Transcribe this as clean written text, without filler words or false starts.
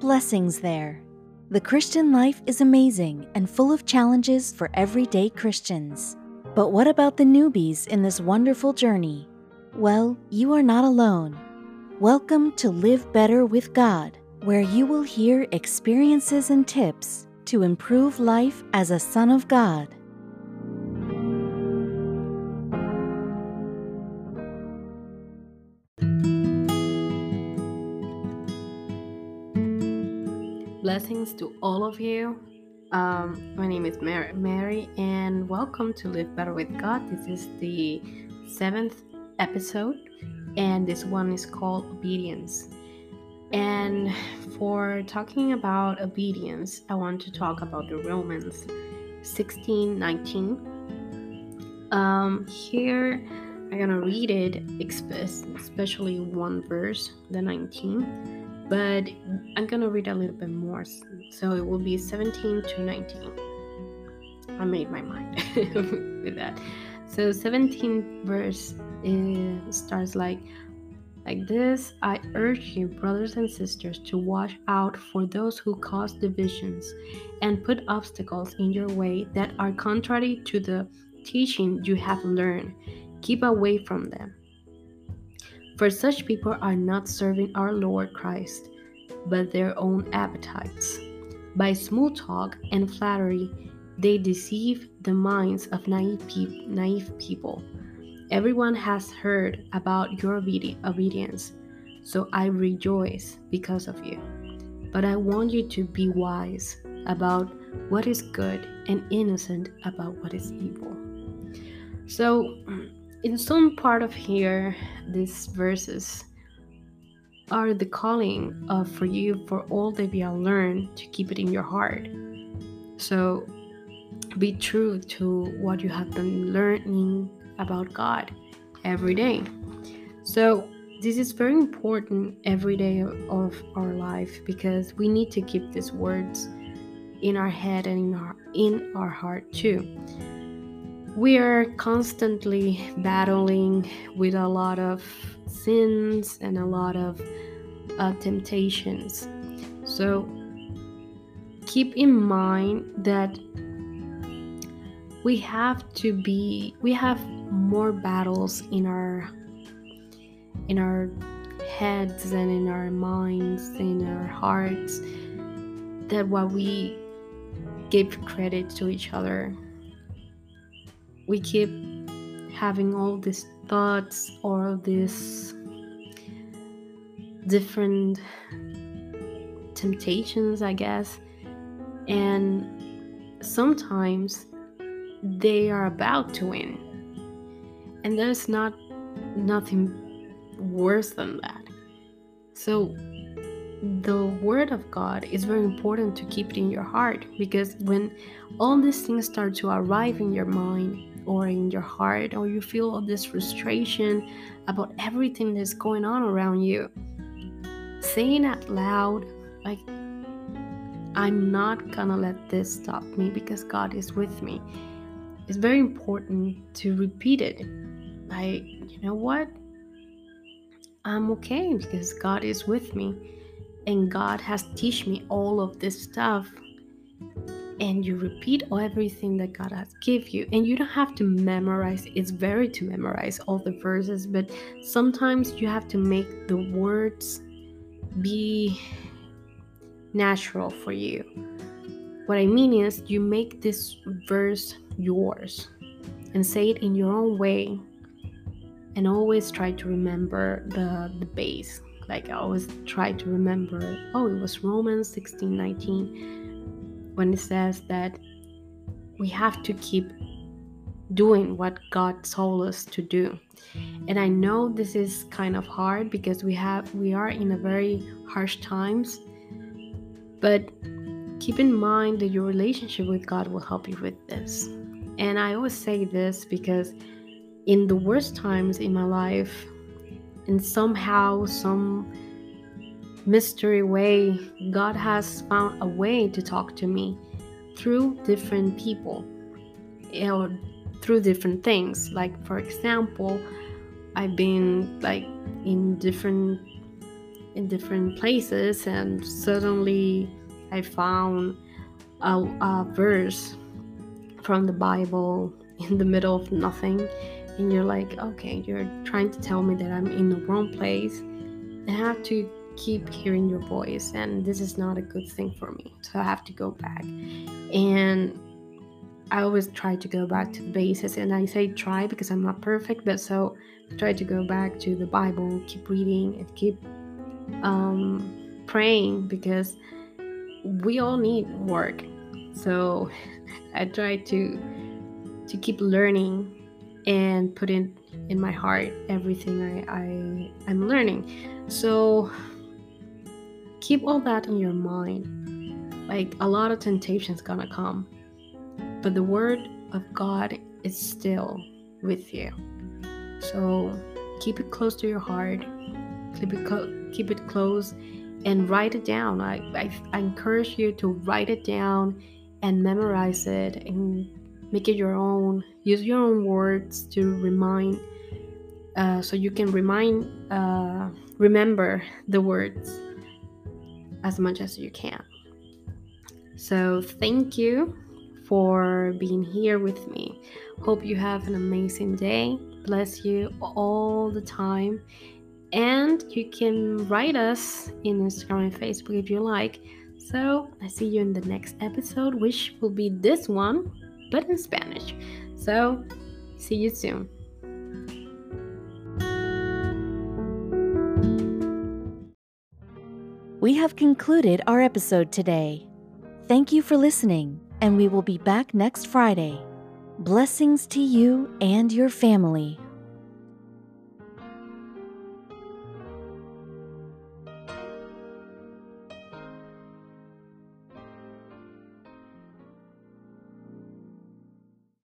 Blessings there. The Christian life is amazing and full of challenges for everyday Christians. But what about the newbies in this wonderful journey? Well, you are not alone. Welcome to Live Better with God, where you will hear experiences and tips to improve life as a son of God. Blessings to all of you. My name is Mary, and welcome to Live Better with God. This is the 7th episode, and this one is called Obedience. And for talking about obedience, I want to talk about the Romans 16:19. Here I'm gonna read it, especially one verse, the 19. But I'm gonna read a little bit more, so it will be 17 to 19. I made my mind with that. So 17 verse starts like this. I urge you, brothers and sisters, to watch out for those who cause divisions and put obstacles in your way that are contrary to the teaching you have learned. Keep away from them. For such people are not serving our Lord Christ, but their own appetites. By smooth talk and flattery, they deceive the minds of naive people. Everyone has heard about your obedience, so I rejoice because of you. But I want you to be wise about what is good and innocent about what is evil. So, in some part of here, these verses are the calling for you for all that you have learned to keep it in your heart. So be true to what you have been learning about God every day. So this is very important every day of our life, because we need to keep these words in our head and in our heart too. We are constantly battling with a lot of sins and a lot of temptations. So keep in mind that we have more battles in our heads and in our minds, in our hearts, than what we give credit to each other. We keep having all these thoughts or these different temptations, I guess, and sometimes they are about to win, and there's nothing worse than that. So the word of God is very important to keep it in your heart, because when all these things start to arrive in your mind or in your heart, or you feel all this frustration about everything that's going on around you, saying out loud, like, I'm not gonna let this stop me because God is with me. It's very important to repeat it. Like, you know what? I'm okay because God is with me, and God has taught me all of this stuff. And you repeat everything that God has given you, and you don't have to memorize. It's very to memorize all the verses, but sometimes you have to make the words be natural for you. What I mean is, you make this verse yours and say it in your own way, and always try to remember the base. Like, I always try to remember, it was Romans 16:19, when it says that we have to keep doing what God told us to do. And I know this is kind of hard because we are in a very harsh times, but keep in mind that your relationship with God will help you with this. And I always say this because in the worst times in my life, and somehow, some mystery way, God has found a way to talk to me through different people or through different things. Like, for example, I've been like in different in different places, and suddenly I found a verse from the Bible in the middle of nothing, and you're like, okay, you're trying to tell me that I'm in the wrong place, and I have to keep hearing your voice, and this is not a good thing for me, so I have to go back. And I always try to go back to the basis, and I say try because I'm not perfect, but so I try to go back to the Bible, keep reading and keep praying, because we all need work. So I try to keep learning and put in my heart everything I'm learning. So keep all that in your mind. Like, a lot of temptation's gonna come, but the word of God is still with you. So keep it close to your heart, keep it close, and write it down. I encourage you to write it down and memorize it and make it your own. Use your own words to remind, so you can remember the words as much as you can. So thank you for being here with me. Hope you have an amazing day. Bless you all the time. And you can write us in Instagram and Facebook if you like. So I see you in the next episode, which will be this one, but in Spanish. So see you soon. We have concluded our episode today. Thank you for listening, and we will be back next Friday. Blessings to you and your family.